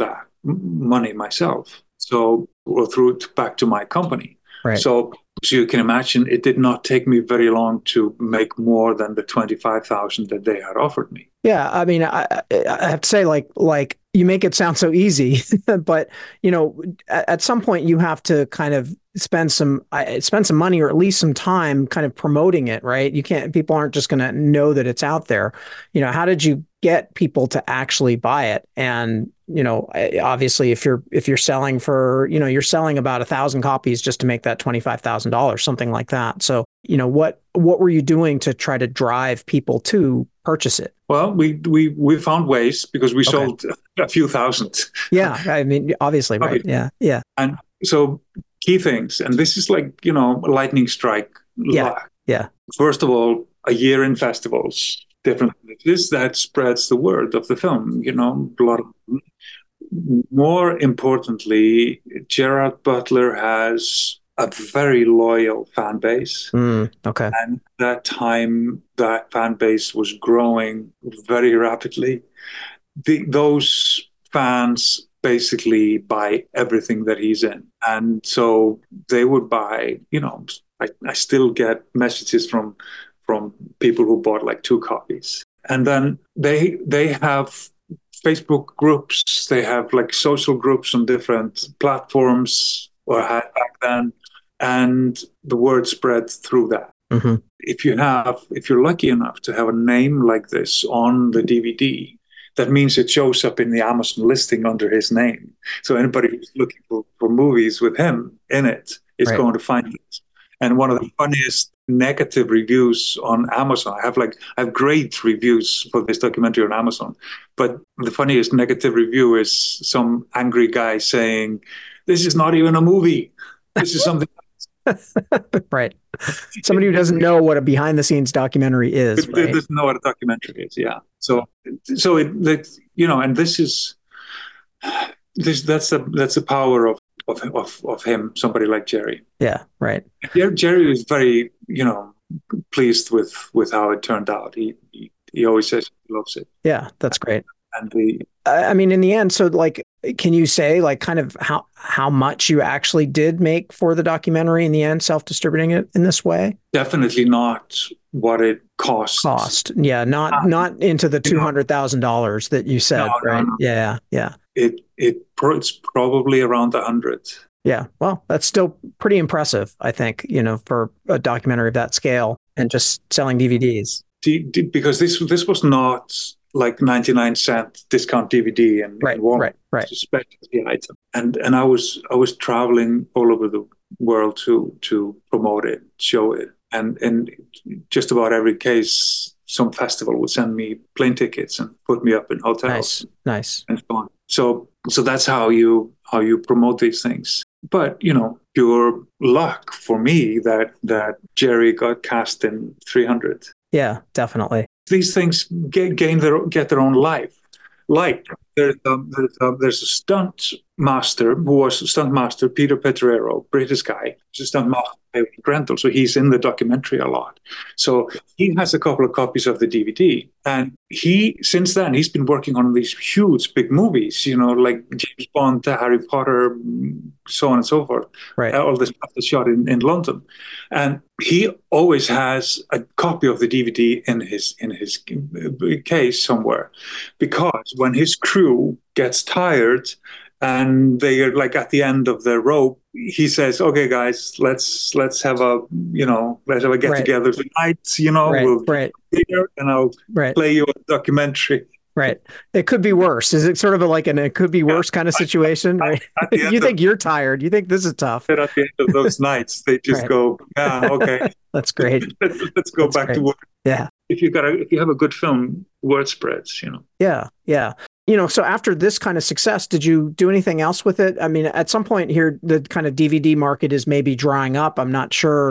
money myself. So, well, through back to my company. Right. So you can imagine it did not take me very long to make more than the 25,000 that they had offered me. Yeah, I mean, I have to say, like you make it sound so easy, but at some point you have to kind of spend some money or at least some time kind of promoting it, right? You can't, people aren't just going to know that it's out there. How did you get people to actually buy it? And obviously, if you're selling for, you're selling about 1,000 copies just to make that $25,000, something like that. So, what were you doing to try to drive people to purchase it? Well, we found ways because we sold a few thousand. Yeah, I mean, obviously, right? Yeah, yeah. And so key things, and this is like lightning strike. Yeah, yeah. First of all, a year in festivals, different places, that spreads the word of the film. A lot of. More importantly, Gerard Butler has a very loyal fan base. Okay. And at that time, that fan base was growing very rapidly. Those fans basically buy everything that he's in. And so they would buy, I still get messages from people who bought like 2 copies. And then they have Facebook groups, they have like social groups on different platforms or had back then, and the word spread through that. Mm-hmm. If you're lucky enough to have a name like this on the DVD, that means it shows up in the Amazon listing under his name. So anybody who's looking for movies with him in it is going to find it. And one of the funniest negative reviews on Amazon, I have great reviews for this documentary on Amazon, but the funniest negative review is some angry guy saying, "This is not even a movie. This is something." Right. Somebody who doesn't know what a behind the scenes documentary is. Right? Doesn't know what a documentary is. Yeah. So and that's the power of him, somebody like Jerry. Yeah, right. Jerry is very, pleased with how it turned out. He always says he loves it. Yeah, that's great. And I mean, in the end, so like, can you say like kind of how much you actually did make for the documentary in the end, self-distributing it in this way? Definitely not what it cost. Yeah, not into the $200,000 that you said, right? No. Yeah. It's probably around 100. Yeah, well, that's still pretty impressive, I think, for a documentary of that scale and just selling DVDs. Because this was not like 99-cent discount DVD and right. It's a specialty item. And I was traveling all over the world to promote it, show it, and in just about every case, some festival would send me plane tickets and put me up in hotels. Nice. And so on. So that's how you promote these things. But pure luck for me that Jerry got cast in 300. Yeah, definitely. These things get their own life. Like there's a stunt master who was a stunt master, Peter Petrero, British guy. He's a stunt master at Rental, so he's in the documentary a lot. So he has a couple of copies of the DVD, and since then he's been working on these huge big movies, like James Bond, Harry Potter, so on and so forth. Right. All the stuff that's shot in London, and he always has a copy of the DVD in his case somewhere, because when his crew gets tired and they are like at the end of their rope, he says, "Okay, guys, let's have a get together tonight. We'll get here and I'll play you a documentary." Right. It could be worse. Is it sort of it could be worse kind of situation? Right. You think you're tired. You think this is tough. At the end of those nights, they just go, "Yeah, okay, that's great. Let's go back to work." Yeah. If you have a good film, word spreads. Yeah. So after this kind of success, did you do anything else with it? I mean, at some point here, the kind of DVD market is maybe drying up. I'm not sure,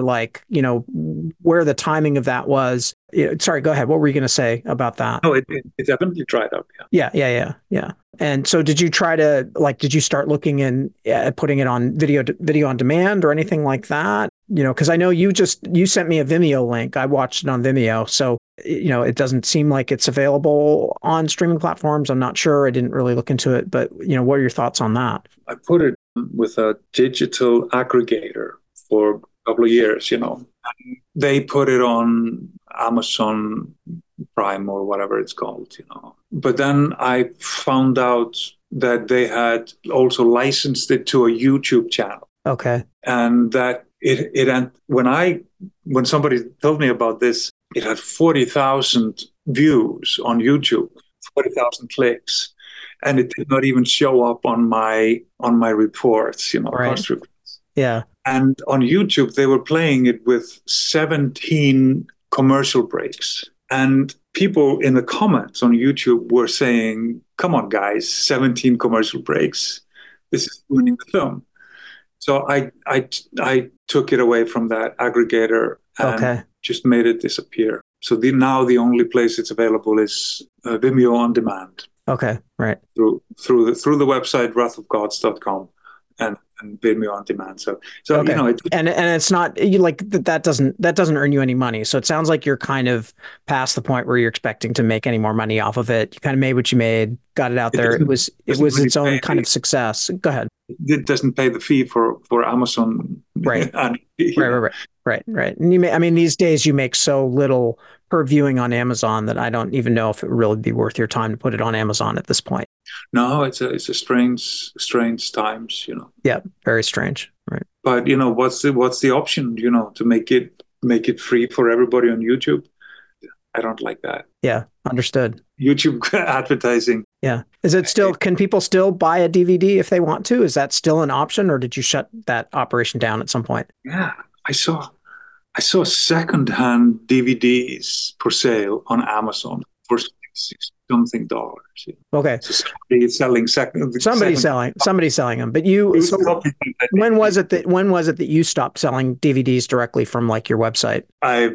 where the timing of that was. Sorry, go ahead. What were you going to say about that? No, it definitely dried up. Yeah. And so did you try to, did you start looking at putting it on video on demand or anything like that? because I know you sent me a Vimeo link. I watched it on Vimeo. So, it doesn't seem like it's available on streaming platforms. I'm not sure. I didn't really look into it, but, what are your thoughts on that? I put it with a digital aggregator for a couple of years, They put it on Amazon Prime or whatever it's called. But then I found out that they had also licensed it to a YouTube channel. Okay. And that when somebody told me about this, it had 40,000 views on YouTube, 40,000 clicks, and it did not even show up on my reports, Right. cost reports. Yeah. And on YouTube, they were playing it with 17 commercial breaks. And people in the comments on YouTube were saying, come on, guys, 17 commercial breaks. This is ruining the film. So I took it away from that aggregator and just made it disappear. So now the only place it's available is Vimeo on demand. Okay, right. Through the website wrathofgods.com and Vimeo on demand. So okay. And it's not that doesn't earn you any money. So it sounds like you're kind of past the point where you're expecting to make any more money off of it. You kind of made what you made, got it out there. It was its own kind of success. Go ahead. It doesn't pay the fee for Amazon. Right. Right. And these days you make so little per viewing on Amazon that I don't even know if it would really be worth your time to put it on Amazon at this point. No, it's a strange times, Yeah, very strange. Right. But what's the option, to make it free for everybody on YouTube? I don't like that. Yeah, understood. YouTube advertising. Yeah. Is it still, can people still buy a DVD if they want to? Is that still an option, or did you shut that operation down at some point? Yeah, I saw secondhand DVDs for sale on Amazon for $60-something. Okay. So somebody's selling them. But when was it that you stopped selling DVDs directly from like your website? I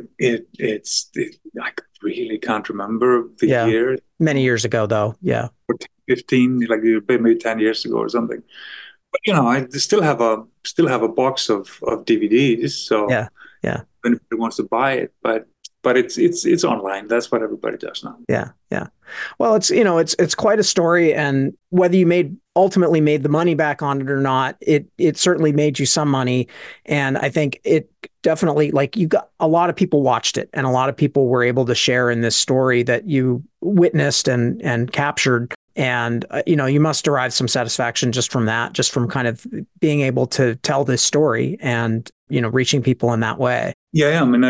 really can't remember the year. Many years ago, though. Yeah. 15, like maybe 10 years ago or something. But I still have a box of DVDs. So yeah. If anybody wants to buy it, but it's online. That's what everybody does now. Yeah. Well, it's quite a story, and whether you ultimately made the money back on it or not, it certainly made you some money. And I think it definitely, you got a lot of people watched it, and a lot of people were able to share in this story that you witnessed and captured. And, you must derive some satisfaction just from that, just from kind of being able to tell this story and, reaching people in that way. Yeah. I mean,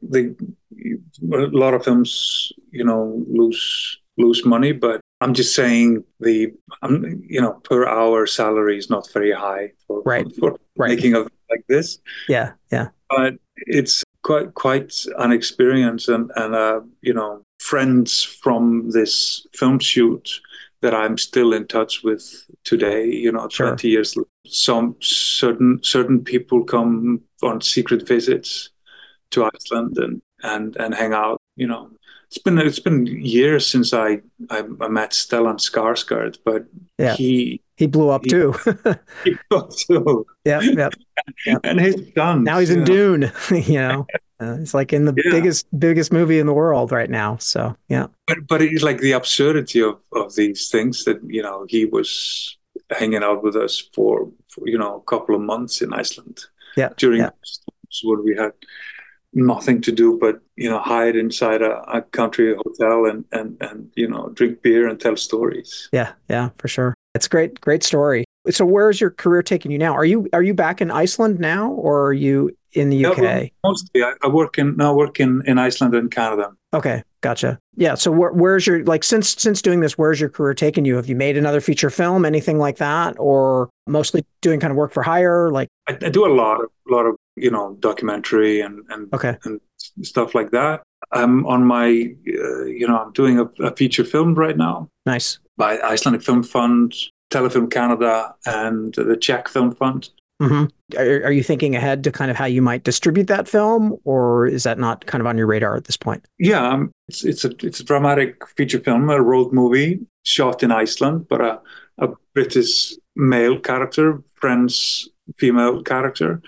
a lot of films, lose money, but I'm just saying per hour salary is not very high for making a film like this. Yeah. But it's quite an experience, and friends from this film shoot that I'm still in touch with today, 20 years later. Some certain people come on secret visits to Iceland and hang out. It's been years since I met Stellan Skarsgård, but he blew up too. He blew up too. Yeah. And his son. Now he's in Dune. It's like in the biggest movie in the world right now. So yeah. But it's like the absurdity of these things that he was hanging out with us for a couple of months in Iceland. Yeah. During when we had nothing to do but hide inside a country hotel and drink beer and tell stories. Yeah, for sure. It's great story. So where's your career taking you now? Are you back in Iceland now, or are you in the UK? Yeah, mostly I work in Iceland and Canada. Okay, gotcha. Yeah. So where's your, since doing this, where's your career taken you? Have you made another feature film, anything like that, or mostly doing kind of work for hire? I do a lot of documentary and stuff like that. I'm on my I'm doing a feature film right now. Nice. By Icelandic Film Fund, Telefilm Canada, and the Czech Film Fund. Mm-hmm. Are you thinking ahead to kind of how you might distribute that film, or is that not kind of on your radar at this point? Yeah, it's a dramatic feature film, a road movie shot in Iceland, but a British male character, French female character,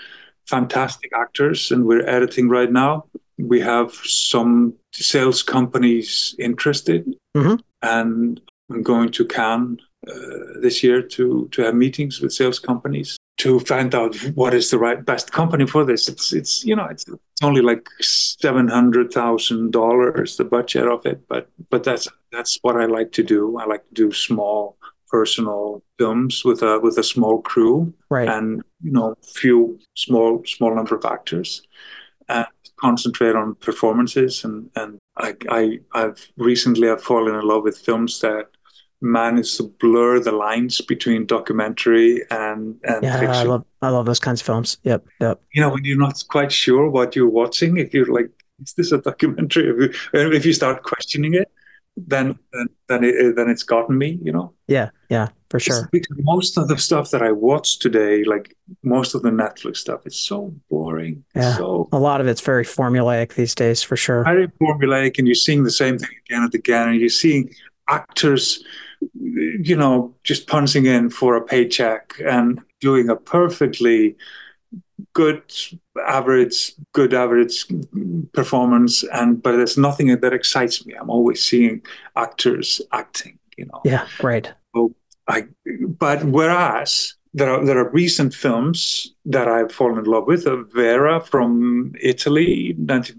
fantastic actors, and we're editing right now. We have some sales companies interested, and I'm going to Cannes this year to have meetings with sales companies to find out what is the best company for this. It's only like $700,000 the budget of it, but that's what I like to do. I like to do small personal films with a small crew, right, and few small number of actors, and concentrate on performances. And I've recently fallen in love with films that manage to blur the lines between documentary and fiction. I love those kinds of films. Yep. When you're not quite sure what you're watching, if you're like, is this a documentary? If you start questioning it, then it's gotten me. Yeah, for sure. Because most of the stuff that I watch today, like most of the Netflix stuff, is so boring. Yeah, a lot of it's very formulaic these days, for sure. Very formulaic, and you're seeing the same thing again and again, and you're seeing actors, just punching in for a paycheck and doing a perfectly good average performance, but there's nothing that excites me. I'm always seeing actors acting. Yeah, right. So but whereas there are recent films that I've fallen in love with. Vera from Italy,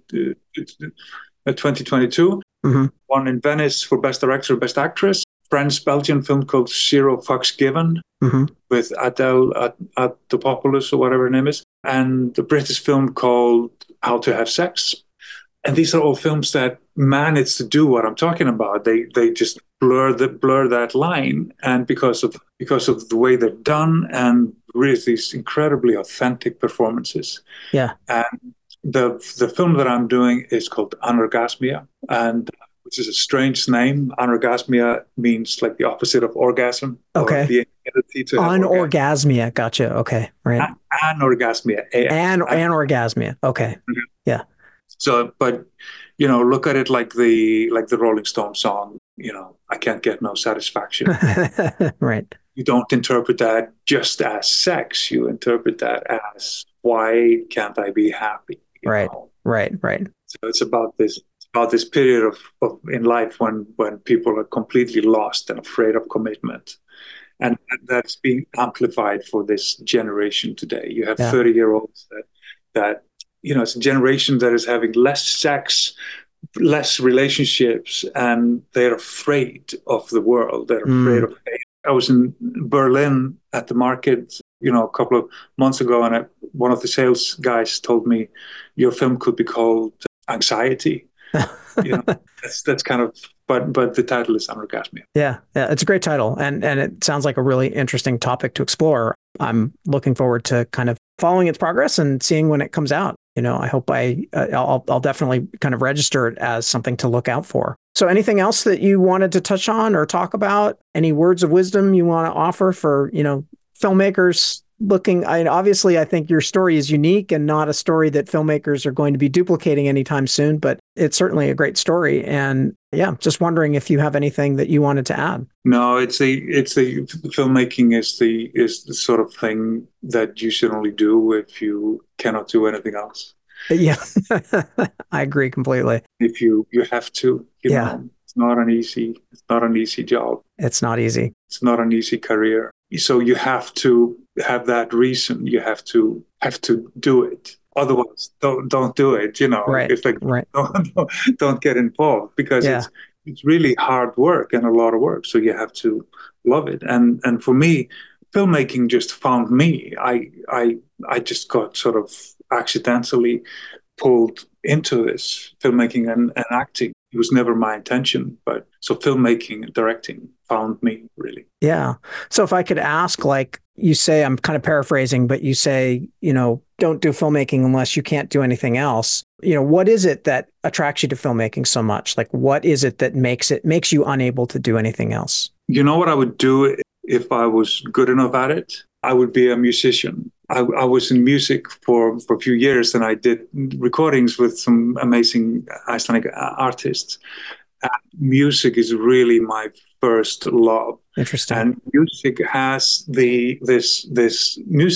2022. Won in Venice for Best Director, Best Actress. French-Belgian film called Zero Fucks Given with Adele Atopoulos, or whatever her name is, and the British film called How to Have Sex. And these are all films that manage to do what I'm talking about. They just blur that line, and because of the way they're done, and really these incredibly authentic performances. Yeah. And the film that I'm doing is called Anorgasmia, and which is a strange name. Anorgasmia means like the opposite of orgasm. Okay. The inability to Anorgasmia. Gotcha. Okay. Right. Anorgasmia. Anorgasmia. Okay. Yeah. So, but look at it like the Rolling Stones song. I can't get no satisfaction. Right. You don't interpret that just as sex. You interpret that as, why can't I be happy? Right. So it's about this period of in life when people are completely lost and afraid of commitment, and that's being amplified for this generation today. You have 30-year-olds that it's a generation that is having less sex, less relationships, and they're afraid of the world. They're afraid of fate. I was in Berlin at the market, a couple of months ago, and one of the sales guys told me, your film could be called Anxiety. That's kind of, but the title is Anorgasmia. Yeah, it's a great title, and it sounds like a really interesting topic to explore. I'm looking forward to kind of following its progress and seeing when it comes out. I hope I'll definitely kind of register it as something to look out for. So anything else that you wanted to touch on or talk about? Any words of wisdom you want to offer for, filmmakers looking? Obviously, I think your story is unique and not a story that filmmakers are going to be duplicating anytime soon, but it's certainly a great story. And just wondering if you have anything that you wanted to add. No, it's the filmmaking is the sort of thing that you should only do if you cannot do anything else. Yeah, I agree completely. If you have to, it's not an easy job. It's not easy. It's not an easy career. So you have to have that reason. You have to do it. Otherwise, don't do it. Right. It's like, right. Don't get involved, because it's really hard work and a lot of work. So you have to love it. And for me, filmmaking just found me. I just got sort of accidentally pulled into this filmmaking and acting. It was never my intention, but so filmmaking and directing found me, really. Yeah. So if I could ask, like you say, I'm kind of paraphrasing, but you say, don't do filmmaking unless you can't do anything else. What is it that attracts you to filmmaking so much? Like, what is it that makes you unable to do anything else? You know what I would do if I was good enough at it? I would be a musician. I was in music for a few years, and I did recordings with some amazing Icelandic artists. Music is really my first love. Interesting. And music has music is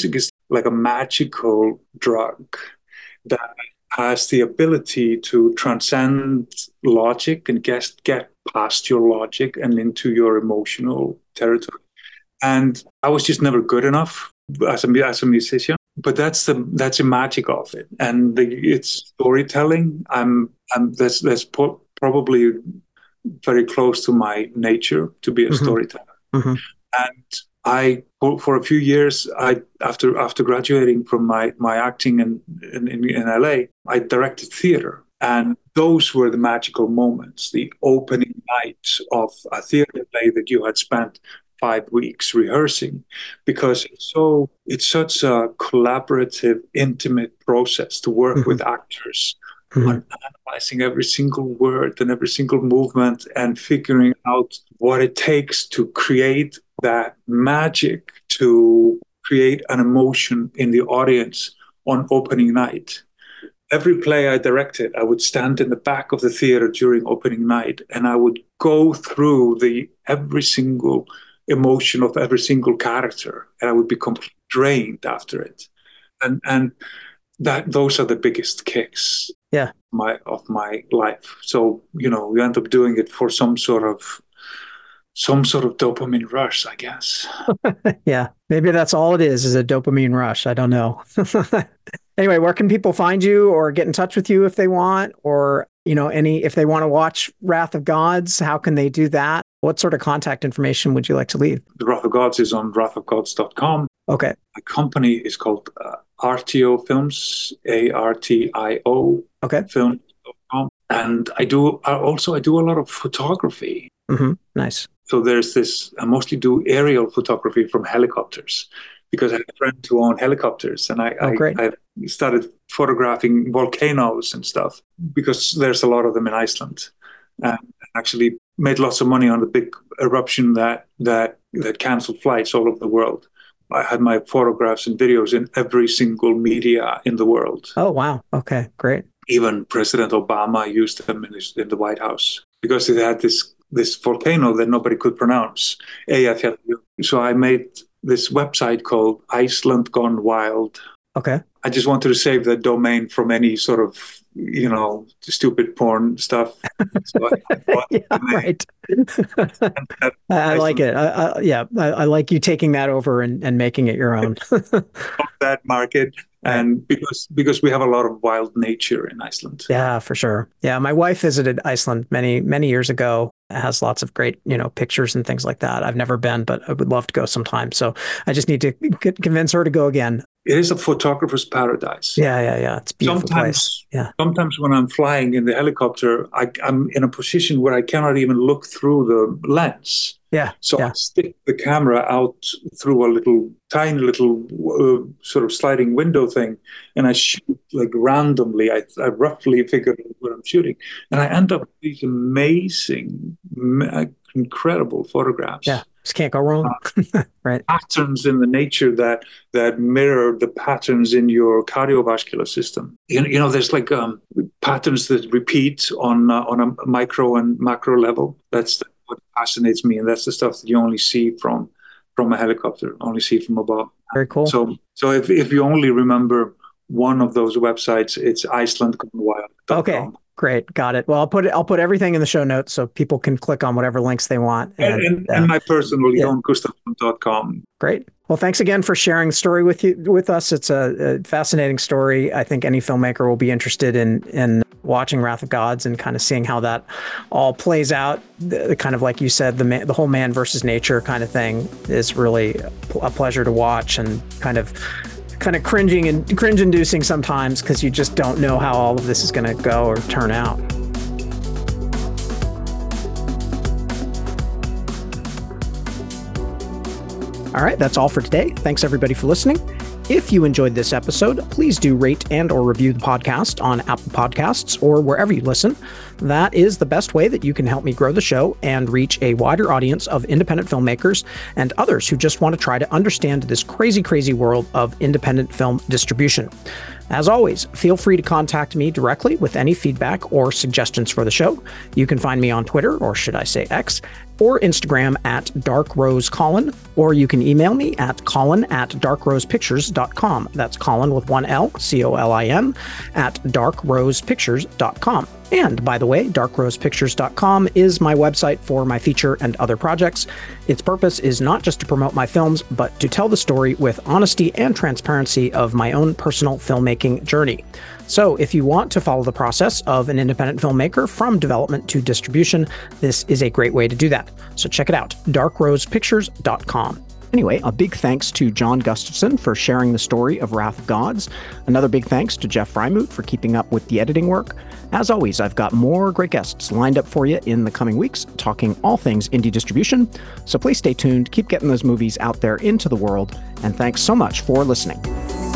like a magical drug that has the ability to transcend logic and get past your logic and into your emotional territory. And I was just never good enough as a musician. But that's the magic of it, and it's storytelling. That's probably very close to my nature to be a storyteller. Mm-hmm. And I, for a few years, after graduating from my acting in LA, I directed theater. And those were the magical moments, the opening night of a theater play that you had spent 5 weeks rehearsing, because it's such a collaborative, intimate process to work with actors on analyzing every single word and every single movement and figuring out what it takes to create that magic, to create an emotion in the audience on opening night. Every play I directed, I would stand in the back of the theater during opening night, and I would go through every single emotion of every single character, and I would be completely drained after it. And those are the biggest kicks of my life. So, you end up doing it for some sort of dopamine rush, I guess. Yeah, maybe that's all it is a dopamine rush. I don't know. Anyway, where can people find you or get in touch with you if they want, or if they want to watch Wrath of Gods, how can they do that? What sort of contact information would you like to leave? The Wrath of Gods is on wrathofgods.com. Okay. My company is called Artio Films, ARTIO. Okay. Films.com. And I do a lot of photography. Mm-hmm. Nice. So I mostly do aerial photography from helicopters, because I have a friend who owns helicopters, and I started photographing volcanoes and stuff, because there's a lot of them in Iceland, and actually made lots of money on the big eruption that canceled flights all over the world. I had my photographs and videos in every single media in the world. Oh, wow. Okay, great. Even President Obama used them in the White House, because they had this volcano that nobody could pronounce. So I made this website called Iceland Gone Wild. Okay. I just wanted to save that domain from any sort of, stupid porn stuff. So right. I like it. I like you taking that over and making it your own. That market. And because we have a lot of wild nature in Iceland. Yeah, for sure. Yeah, my wife visited Iceland many, many years ago. It has lots of great, pictures and things like that. I've never been, but I would love to go sometime. So I just need to convince her to go again. It is a photographer's paradise. Yeah. It's a beautiful place. Yeah. Sometimes when I'm flying in the helicopter, I'm in a position where I cannot even look through the lens. Yeah. So I stick the camera out through a tiny little sort of sliding window thing, and I shoot like randomly. I roughly figure out what I'm shooting, and I end up with these amazing, incredible photographs. Yeah. Just can't go wrong. Right. Patterns in the nature that mirror the patterns in your cardiovascular system. There's like patterns that repeat on a micro and macro level. That's what fascinates me, and that's the stuff that you only see from a helicopter, only see from above. Very cool. So if you only remember one of those websites, it's IcelandGoneWild.com. Okay. Great. Got it. Well, I'll put everything in the show notes so people can click on whatever links they want. And my personal, JonGustafsson.com. Great. Well, thanks again for sharing the story with us. It's a fascinating story. I think any filmmaker will be interested in watching Wrath of Gods and kind of seeing how that all plays out. Kind of like you said, the whole man versus nature kind of thing is really a pleasure to watch, and kind of cringe-inducing sometimes, because you just don't know how all of this is going to go or turn out. All right, that's all for today. Thanks everybody for listening. If you enjoyed this episode, please do rate and or review the podcast on Apple Podcasts or wherever you listen. That is the best way that you can help me grow the show and reach a wider audience of independent filmmakers and others who just want to try to understand this crazy, crazy world of independent film distribution. As always, feel free to contact me directly with any feedback or suggestions for the show. You can find me on Twitter, or should I say X, or Instagram at darkrosecolin, or you can email me at colin@darkrosepictures.com. That's Colin with one L, Colin, at darkrosepictures.com. And by the way, darkrosepictures.com is my website for my feature and other projects. Its purpose is not just to promote my films, but to tell the story with honesty and transparency of my own personal filmmaking journey. So if you want to follow the process of an independent filmmaker from development to distribution, this is a great way to do that. So check it out, darkrosepictures.com. Anyway, a big thanks to John Gustafson for sharing the story of Wrath of Gods. Another big thanks to Jeff Freimuth for keeping up with the editing work. As always, I've got more great guests lined up for you in the coming weeks, talking all things indie distribution. So please stay tuned, keep getting those movies out there into the world, and thanks so much for listening.